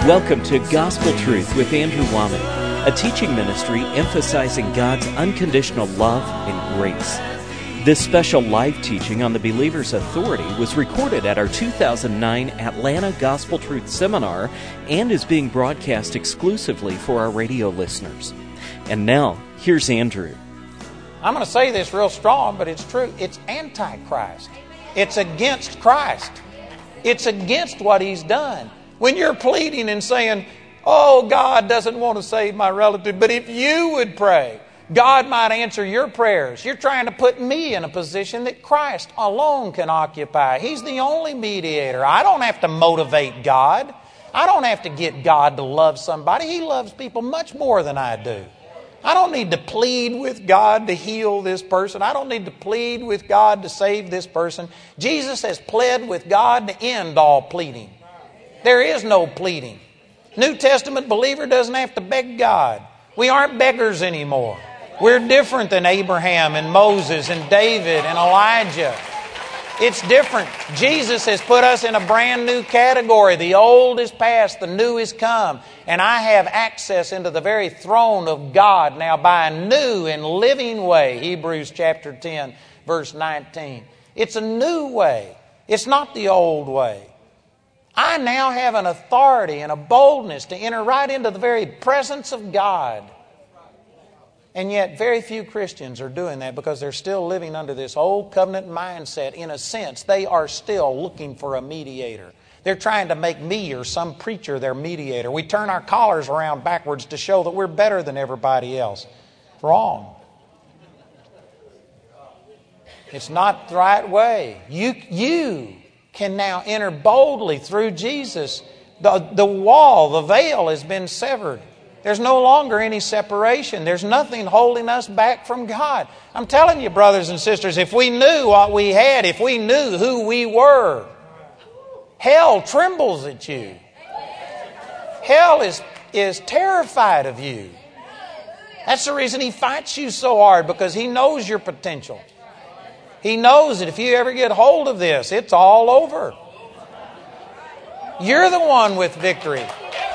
Welcome to Gospel Truth with Andrew Womack, a teaching ministry emphasizing God's unconditional love and grace. This special live teaching on the believer's authority was recorded at our 2009 Atlanta Gospel Truth Seminar and is being broadcast exclusively for our radio listeners. And now, here's Andrew. I'm going to say this real strong, but it's true. It's anti-Christ. It's against Christ. It's against what He's done. When you're pleading and saying, oh, God doesn't want to save my relative, but if you would pray, God might answer your prayers. You're trying to put me in a position that Christ alone can occupy. He's the only mediator. I don't have to motivate God. I don't have to get God to love somebody. He loves people much more than I do. I don't need to plead with God to heal this person. I don't need to plead with God to save this person. Jesus has pled with God to end all pleading. There is no pleading. New Testament believer doesn't have to beg God. We aren't beggars anymore. We're different than Abraham and Moses and David and Elijah. It's different. Jesus has put us in a brand new category. The old is past, the new is come. And I have access into the very throne of God now by a new and living way. Hebrews chapter 10, verse 19. It's a new way. It's not the old way. I now have an authority and a boldness to enter right into the very presence of God. And yet very few Christians are doing that because they're still living under this old covenant mindset. In a sense, they are still looking for a mediator. They're trying to make me or some preacher their mediator. We turn our collars around backwards to show that we're better than everybody else. Wrong. It's not the right way. You can now enter boldly through Jesus. The wall, the veil has been severed. There's no longer any separation. There's nothing holding us back from God. I'm telling you, brothers and sisters, if we knew what we had, if we knew who we were, hell trembles at you. Hell is terrified of you. That's the reason he fights you so hard, because he knows your potential. He knows that if you ever get hold of this, it's all over. You're the one with victory.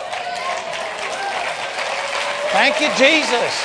Thank you, Jesus.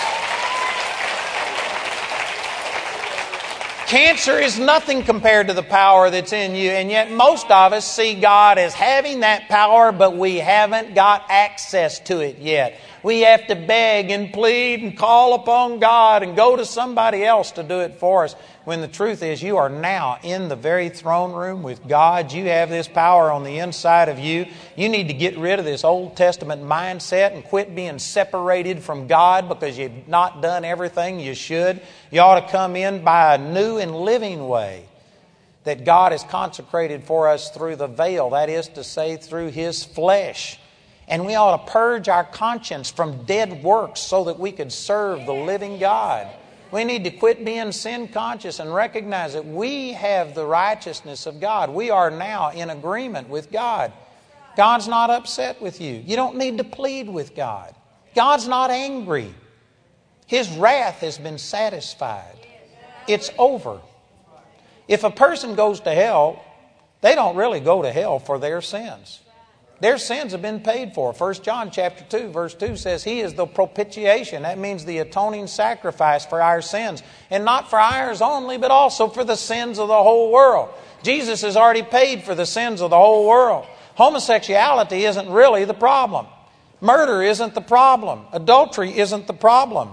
Cancer is nothing compared to the power that's in you, and yet most of us see God as having that power, but we haven't got access to it yet. We have to beg and plead and call upon God and go to somebody else to do it for us. When the truth is, you are now in the very throne room with God. You have this power on the inside of you. You need to get rid of this Old Testament mindset and quit being separated from God because you've not done everything you should. You ought to come in by a new and living way that God has consecrated for us through the veil. That is to say, through His flesh. And we ought to purge our conscience from dead works so that we could serve the living God. We need to quit being sin conscious and recognize that we have the righteousness of God. We are now in agreement with God. God's not upset with you. You don't need to plead with God. God's not angry. His wrath has been satisfied. It's over. If a person goes to hell, they don't really go to hell for their sins. Their sins have been paid for. 1 John chapter 2, verse 2 says, He is the propitiation. That means the atoning sacrifice for our sins. And not for ours only, but also for the sins of the whole world. Jesus has already paid for the sins of the whole world. Homosexuality isn't really the problem. Murder isn't the problem. Adultery isn't the problem.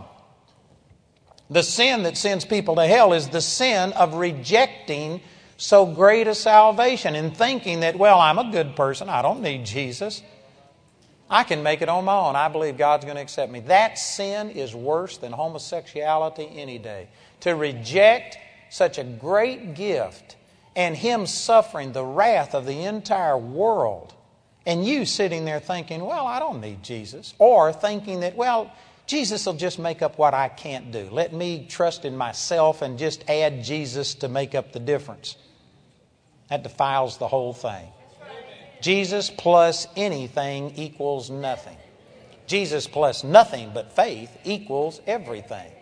The sin that sends people to hell is the sin of rejecting so great a salvation and thinking that, well, I'm a good person. I don't need Jesus. I can make it on my own. I believe God's going to accept me. That sin is worse than homosexuality any day. To reject such a great gift and Him suffering the wrath of the entire world, and you sitting there thinking, well, I don't need Jesus. Or thinking that, well, Jesus will just make up what I can't do. Let me trust in myself and just add Jesus to make up the difference. That defiles the whole thing. Jesus plus anything equals nothing. Jesus plus nothing but faith equals everything.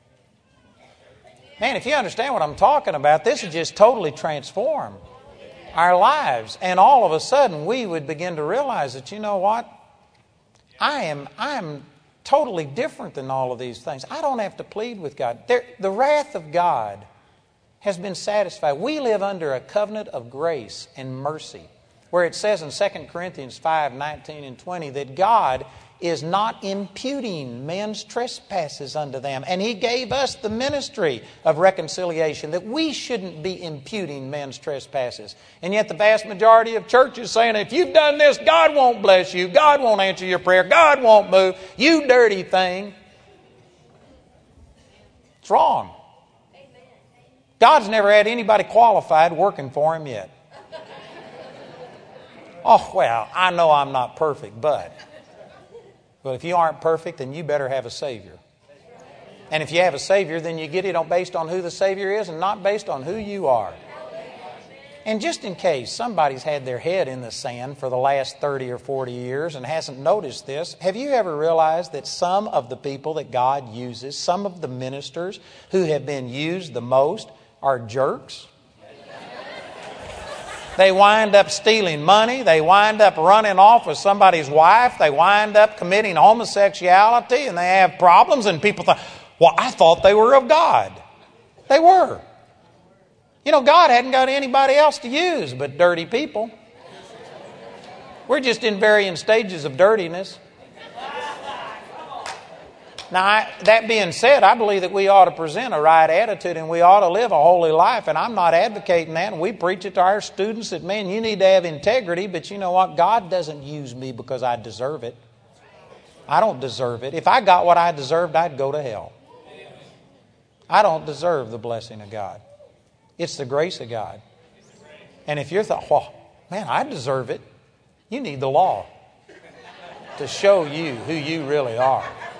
Man, if you understand what I'm talking about, this is just totally transformed. our lives. And all of a sudden we would begin to realize that, you know what? I am totally different than all of these things. I don't have to plead with God. The wrath of God has been satisfied. We live under a covenant of grace and mercy, where it says in 2 Corinthians 5:19 and 20 that God is not imputing men's trespasses unto them. And He gave us the ministry of reconciliation, that we shouldn't be imputing men's trespasses. And yet the vast majority of churches saying, if you've done this, God won't bless you, God won't answer your prayer, God won't move, you dirty thing. It's wrong. God's never had anybody qualified working for Him yet. Oh, well, I know I'm not perfect, but if you aren't perfect, then you better have a Savior. And if you have a Savior, then you get it based on who the Savior is and not based on who you are. And just in case somebody's had their head in the sand for the last 30 or 40 years and hasn't noticed this, have you ever realized that some of the people that God uses, some of the ministers who have been used the most are jerks? They wind up stealing money. They wind up running off with somebody's wife. They wind up committing homosexuality, and they have problems. And people think, well, I thought they were of God. They were. You know, God hadn't got anybody else to use but dirty people. We're just in varying stages of dirtiness. Now, that being said, I believe that we ought to present a right attitude and we ought to live a holy life. And I'm not advocating that. And we preach it to our students that, man, you need to have integrity. But you know what? God doesn't use me because I deserve it. I don't deserve it. If I got what I deserved, I'd go to hell. I don't deserve the blessing of God. It's the grace of God. And if you're thought, well, man, I deserve it, you need the law to show you who you really are.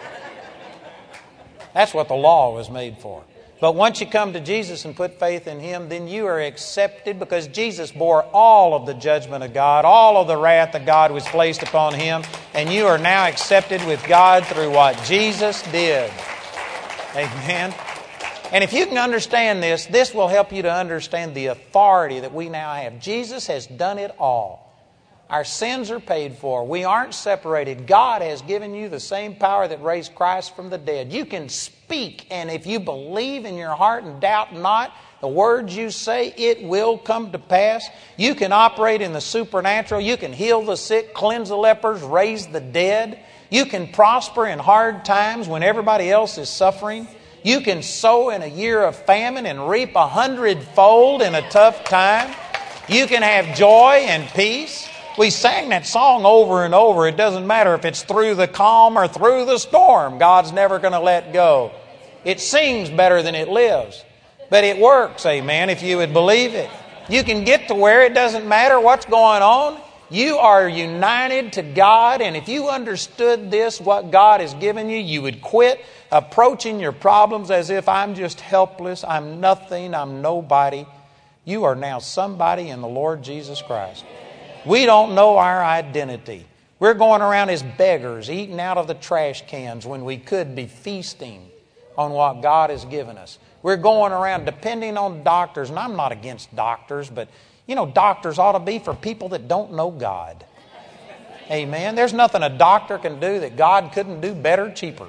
That's what the law was made for. But once you come to Jesus and put faith in Him, then you are accepted because Jesus bore all of the judgment of God, all of the wrath of God was placed upon Him, and you are now accepted with God through what Jesus did. Amen. And if you can understand this, this will help you to understand the authority that we now have. Jesus has done it all. Our sins are paid for. We aren't separated. God has given you the same power that raised Christ from the dead. You can speak, and if you believe in your heart and doubt not the words you say, it will come to pass. You can operate in the supernatural. You can heal the sick, cleanse the lepers, raise the dead. You can prosper in hard times when everybody else is suffering. You can sow in a year of famine and reap 100-fold in a tough time. You can have joy and peace. We sang that song over and over. It doesn't matter if it's through the calm or through the storm. God's never going to let go. It sings better than it lives. But it works, amen, if you would believe it. You can get to where it doesn't matter what's going on. You are united to God. And if you understood this, what God has given you, you would quit approaching your problems as if I'm just helpless, I'm nothing, I'm nobody. You are now somebody in the Lord Jesus Christ. We don't know our identity. We're going around as beggars, eating out of the trash cans when we could be feasting on what God has given us. We're going around depending on doctors, and I'm not against doctors, but you know, doctors ought to be for people that don't know God. Amen. There's nothing a doctor can do that God couldn't do better, cheaper.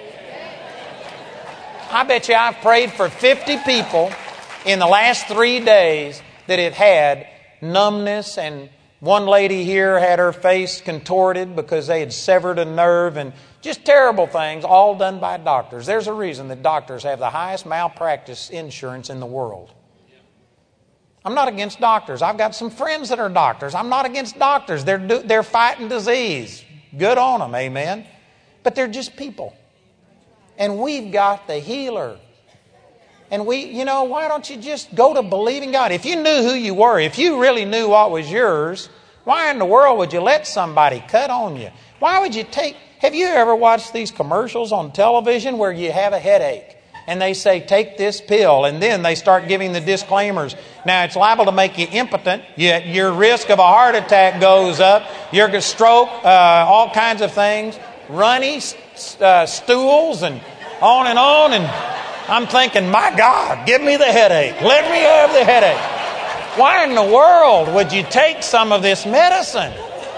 I bet you I've prayed for 50 people in the last 3 days that have had numbness, and one lady here had her face contorted because they had severed a nerve, and just terrible things, all done by doctors. There's a reason that doctors have the highest malpractice insurance in the world. I'm not against doctors. I've got some friends that are doctors. I'm not against doctors. They're fighting disease. Good on them, amen. But they're just people. And we've got the healer. And why don't you just go to believing God? If you knew who you were, if you really knew what was yours, why in the world would you let somebody cut on you? Why would you have you ever watched these commercials on television where you have a headache and they say, take this pill, and then they start giving the disclaimers. Now, it's liable to make you impotent. Your risk of a heart attack goes up. Your stroke, all kinds of things. Runny stools and on and on. And I'm thinking, my God, give me the headache. Let me have the headache. Why in the world would you take some of this medicine?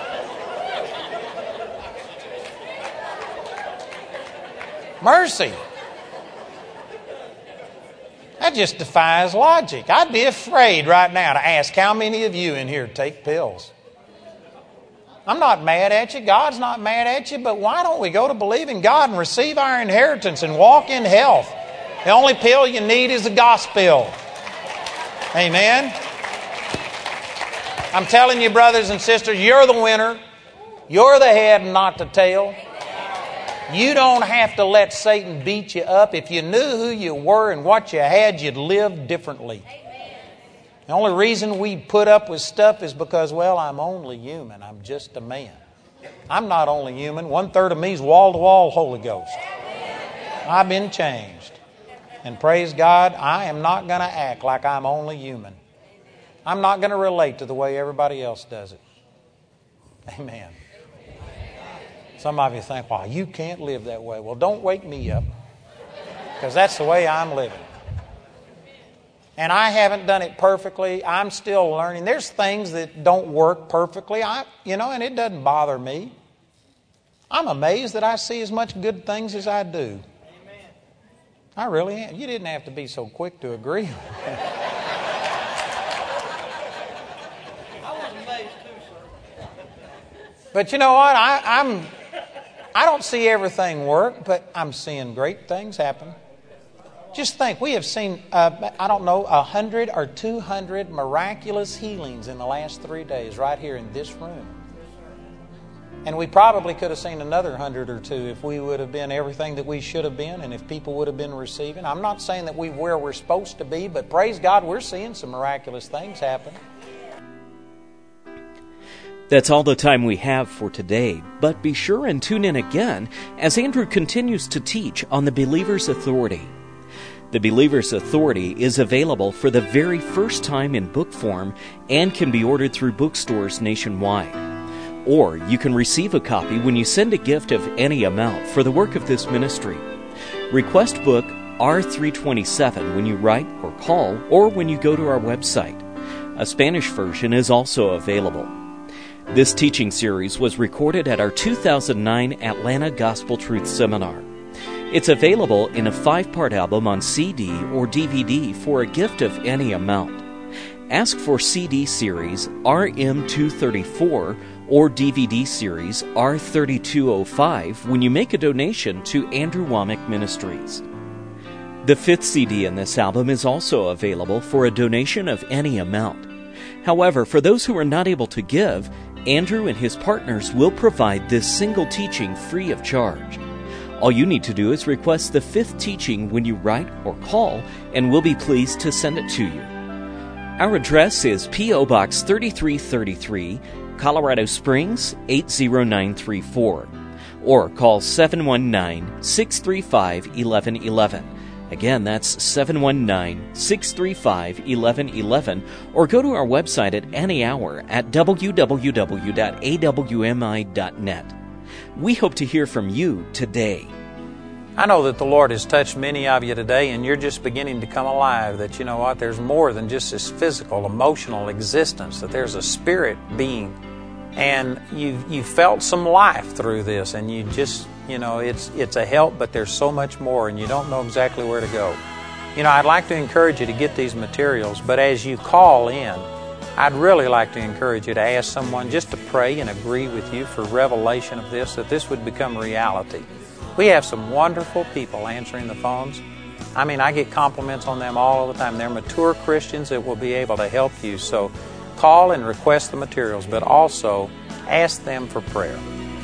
Mercy. That just defies logic. I'd be afraid right now to ask how many of you in here take pills. I'm not mad at you. God's not mad at you. But why don't we go to believe in God and receive our inheritance and walk in health? The only pill you need is the gospel. Amen. I'm telling you, brothers and sisters, you're the winner. You're the head and not the tail. You don't have to let Satan beat you up. If you knew who you were and what you had, you'd live differently. The only reason we put up with stuff is because, well, I'm only human. I'm just a man. I'm not only human. 1/3 of me is wall-to-wall Holy Ghost. I've been changed. And praise God, I am not going to act like I'm only human. I'm not going to relate to the way everybody else does it. Amen. Some of you think, well, you can't live that way. Well, don't wake me up, because that's the way I'm living. And I haven't done it perfectly. I'm still learning. There's things that don't work perfectly, and it doesn't bother me. I'm amazed that I see as much good things as I do. I really am. You didn't have to be so quick to agree. But you know what? I don't see everything work, but I'm seeing great things happen. Just think, we have seen, 100 or 200 miraculous healings in the last 3 days right here in this room. And we probably could have seen another 100 or 2 if we would have been everything that we should have been and if people would have been receiving. I'm not saying that we're where we're supposed to be, but praise God, we're seeing some miraculous things happen. That's all the time we have for today, but be sure and tune in again as Andrew continues to teach on the Believer's Authority. The Believer's Authority is available for the very first time in book form and can be ordered through bookstores nationwide. Or you can receive a copy when you send a gift of any amount for the work of this ministry. Request book R327 when you write or call or when you go to our website. A Spanish version is also available. This teaching series was recorded at our 2009 Atlanta Gospel Truth Seminar. It's available in a 5-part album on CD or DVD for a gift of any amount. Ask for CD series RM234 or DVD series R3205 when you make a donation to Andrew Wommack Ministries. The 5th CD in this album is also available for a donation of any amount. However, for those who are not able to give, Andrew and his partners will provide this single teaching free of charge. All you need to do is request the 5th teaching when you write or call, and we'll be pleased to send it to you. Our address is P.O. Box 3333, Colorado Springs 80934, or call 719-635-1111. Again, that's 719-635-1111, or go to our website at any hour at www.awmi.net. We hope to hear from you today. I know that the Lord has touched many of you today, and you're just beginning to come alive, that you know what, there's more than just this physical, emotional existence, that there's a spirit being, and you've felt some life through this, and you just, it's a help, but there's so much more, and you don't know exactly where to go. I'd like to encourage you to get these materials, but as you call in, I'd really like to encourage you to ask someone just to pray and agree with you for revelation of this, that this would become reality. We have some wonderful people answering the phones. I get compliments on them all the time. They're mature Christians that will be able to help you. So call and request the materials, but also ask them for prayer.